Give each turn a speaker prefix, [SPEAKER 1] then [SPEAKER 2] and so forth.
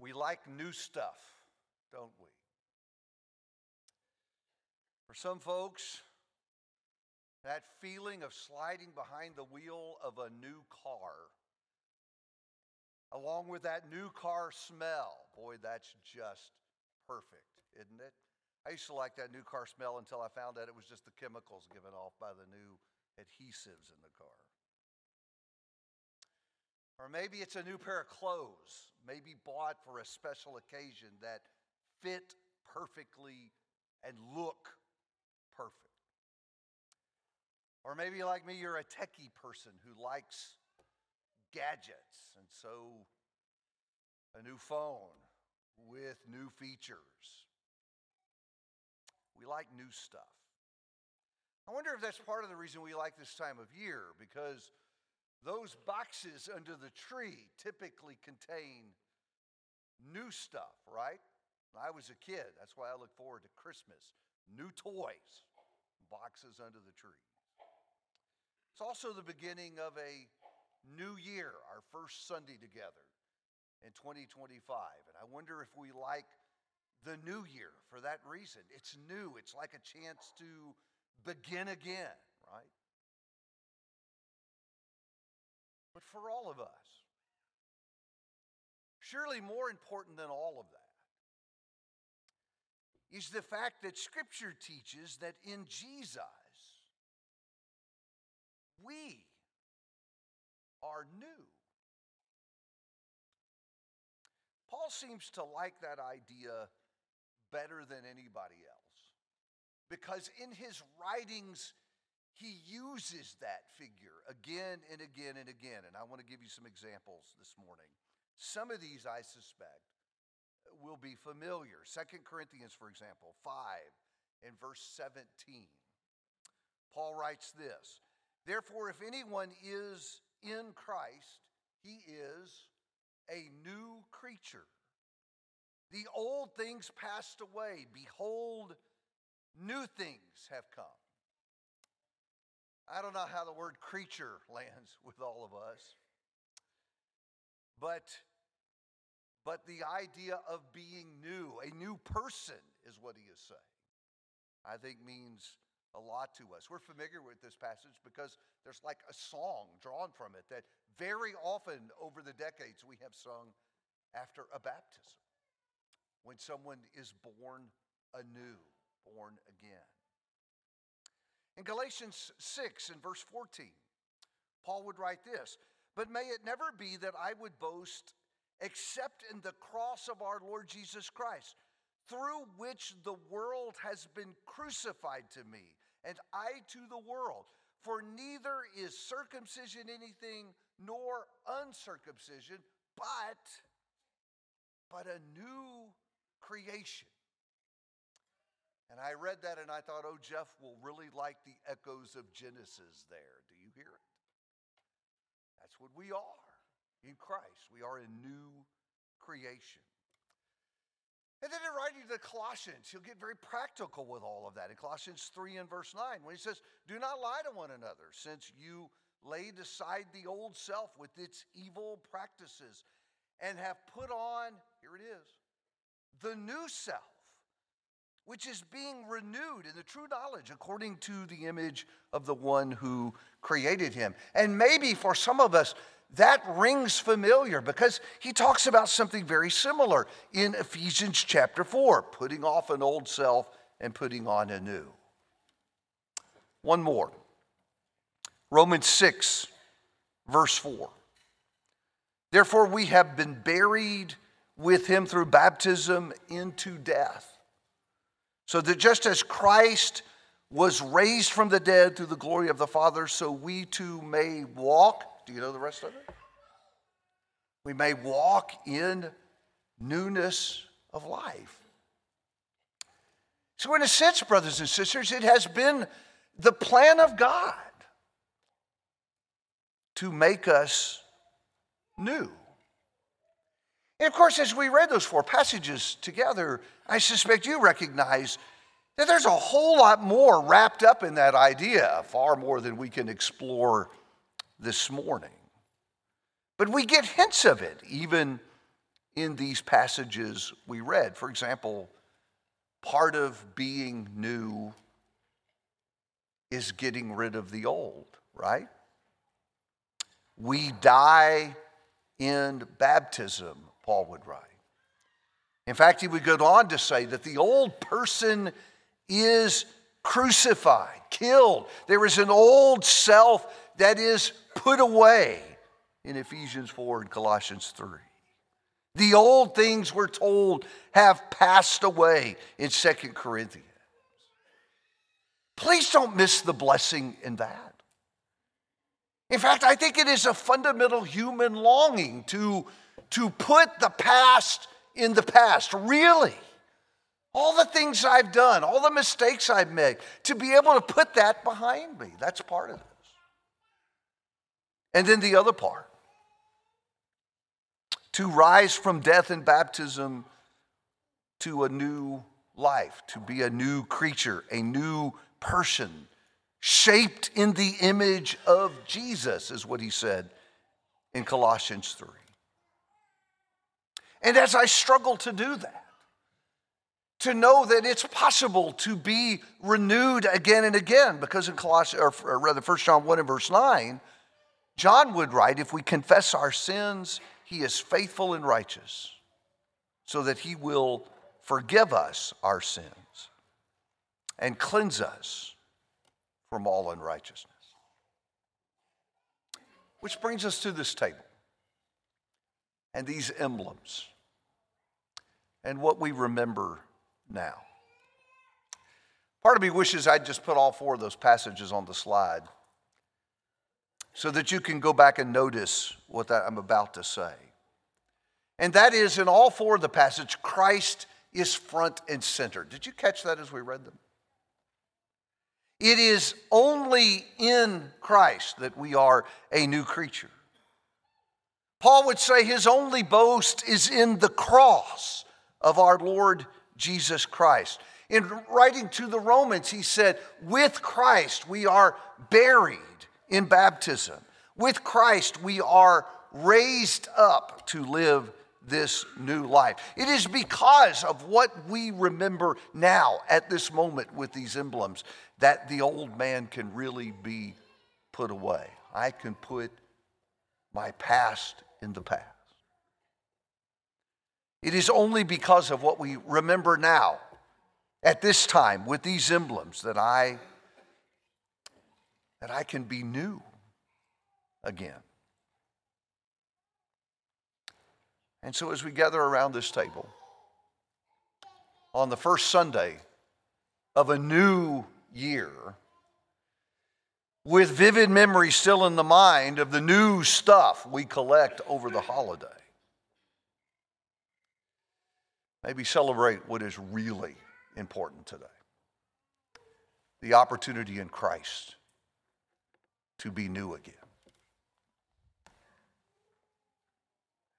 [SPEAKER 1] We like new stuff, don't we? For some folks, that feeling of sliding behind the wheel of a new car, along with that new car smell, boy, that's just perfect, isn't it? I used to like that new car smell until I found out it was just the chemicals given off by the new adhesives in the car. Or maybe it's a new pair of clothes, maybe bought for a special occasion that fit perfectly and look perfect. Or maybe like me, you're a techie person who likes gadgets, and so a new phone with new features. We like new stuff. I wonder if that's part of the reason we like this time of year, because those boxes under the tree typically contain new stuff, right? When I was a kid, that's why I look forward to Christmas. New toys, boxes under the tree. It's also the beginning of a new year, our first Sunday together in 2025. And I wonder if we like the new year for that reason. It's new. It's like a chance to begin again, right? But for all of us, surely more important than all of that is the fact that Scripture teaches that in Jesus, we are new. Paul seems to like that idea better than anybody else, because in his writings, he uses that figure again and again and again. And I want to give you some examples this morning. Some of these, I suspect, will be familiar. 2 Corinthians, for example, 5 and verse 17. Paul writes this: "Therefore, if anyone is in Christ, he is a new creature. The old things passed away. Behold, new things have come." I don't know how the word creature lands with all of us, but the idea of being new, a new person, is what he is saying, I think means a lot to us. We're familiar with this passage because there's like a song drawn from it that very often over the decades we have sung after a baptism, when someone is born anew, born again. In Galatians 6 and verse 14, Paul would write this: "But may it never be that I would boast except in the cross of our Lord Jesus Christ, through which the world has been crucified to me, and I to the world. For neither is circumcision anything, nor uncircumcision, but a new creation." And I read that and I thought, oh, Jeff will really like the echoes of Genesis there. Do you hear it? That's what we are in Christ. We are a new creation. And then in writing to the Colossians, he'll get very practical with all of that. In Colossians 3 and verse 9, when he says, "Do not lie to one another, since you laid aside the old self with its evil practices, and have put on," here it is, "the new self, which is being renewed in the true knowledge according to the image of the one who created him." And maybe for some of us, that rings familiar because he talks about something very similar in Ephesians chapter 4, putting off an old self and putting on a new. One more. Romans 6, verse 4. "Therefore we have been buried with him through baptism into death, so that just as Christ was raised from the dead through the glory of the Father, so we too may walk." Do you know the rest of it? "We may walk in newness of life." So in a sense, brothers and sisters, it has been the plan of God to make us new. And of course, as we read those four passages together, I suspect you recognize that there's a whole lot more wrapped up in that idea, far more than we can explore this morning. But we get hints of it even in these passages we read. For example, part of being new is getting rid of the old, right? We die in baptism, Paul would write. In fact, he would go on to say that the old person is crucified, killed. There is an old self that is put away in Ephesians 4 and Colossians 3. The old things, we're told, have passed away in 2 Corinthians. Please don't miss the blessing in that. In fact, I think it is a fundamental human longing to put the past in the past, really. All the things I've done, all the mistakes I've made, to be able to put that behind me. That's part of this. And then the other part, to rise from death in baptism to a new life, to be a new creature, a new person, shaped in the image of Jesus, is what he said in Colossians 3. And as I struggle to do that, to know that it's possible to be renewed again and again, because in Colossians, or rather 1 John 1 and verse 9, John would write, if we confess our sins, he is faithful and righteous, so that he will forgive us our sins and cleanse us from all unrighteousness. Which brings us to this table and these emblems and what we remember now. Part of me wishes I'd just put all four of those passages on the slide so that you can go back and notice what I'm about to say. And that is, in all four of the passages, Christ is front and center. Did you catch that as we read them? It is only in Christ that we are a new creature. Paul would say his only boast is in the cross of our Lord Jesus Christ. In writing to the Romans, he said, with Christ we are buried in baptism. With Christ we are raised up to live this new life. It is because of what we remember now at this moment with these emblems that the old man can really be put away. I can put my past in the past. It is only because of what we remember now at this time with these emblems that I can be new again. And so as we gather around this table on the first Sunday of a new year, with vivid memories still in the mind of the new stuff we collect over the holiday, maybe celebrate what is really important today. The opportunity in Christ to be new again.